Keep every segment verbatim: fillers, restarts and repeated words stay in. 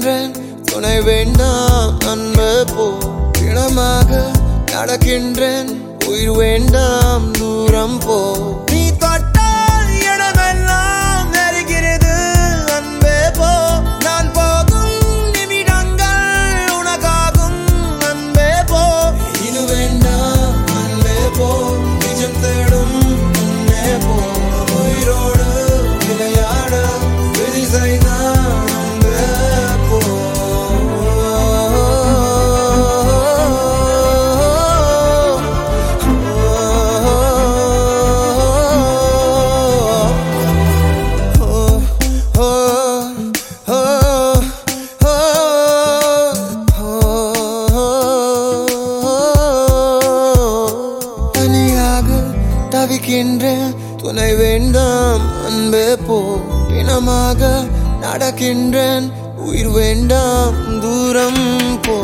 நடக்கின்றேன் துணை வேண்டாம் அன்பு போ பிணமாக நடக்கின்றேன் உயிர் வேண்டாம் தூரம் போ நீ தொட்டால் இடமெல்லாம் நெருகிறது அன்பே போ நான் போகும் நிமிடங்கள் உனக்காகும் அன்பே போ இது வேண்டாம் அன்பே போ நிஜம் தேடும் அன்பே போ உயிரோடு விளையாட விதி செய்தான் அன்பே போ தவிக்கின்றேன் துணை வேண்டாம் அன்பே போ பிணமாக நடக்கின்றேன் உயிர் வேண்டாம் தூரம் போ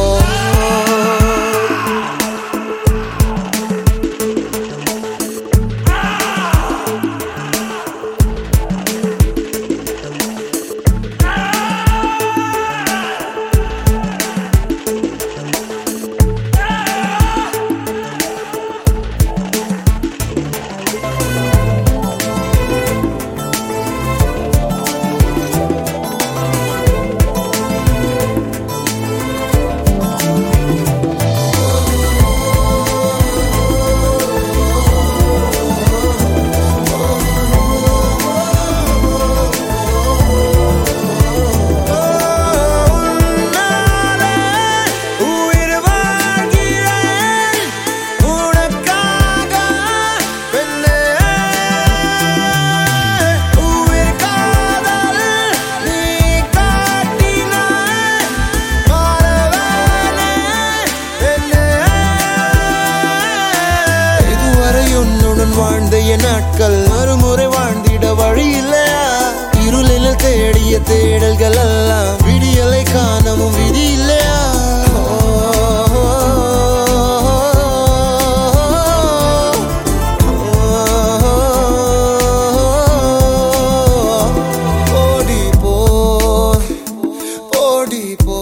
வாழ்ந்த என் நாட்கள் மறுமுறை வாழ்ந்திட வழி இல்லையா இருளில் தேடிய தேடல்கள் எல்லாம் விடியலை காணவும் விதி இல்லையா ஓடி போ ஓடி போ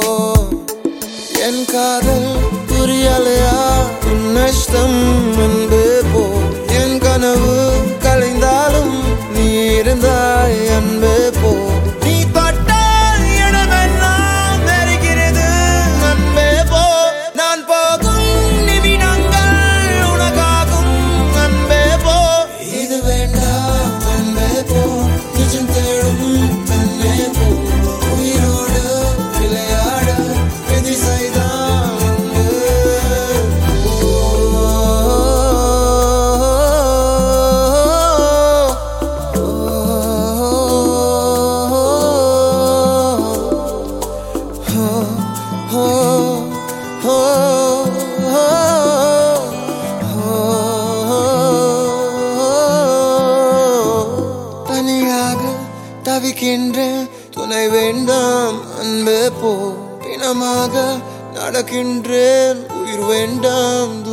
என் காதல் புரியலையா உன் நஷ்டம் அன்பே போ கனவு கலைந்தாலும் நீ இருந்தாய் அன்பே போ நீ தொட்டால் இடமெல்லாம் நெருக்கிறது அன்பே போ நான் போகும் நிமிடங்கள் உனக்காகும் அன்பே போ இது வேண்டாம் அன்பே போ நிஜம் தேடும் அன்பே போ உயிரோடு விளையாட விதி செய்தான் தவிக்கின்றேன் துணை வேண்டாம் அன்பே போ பிணமாக நடக்கின்றேன் உயிர் வேண்டாம்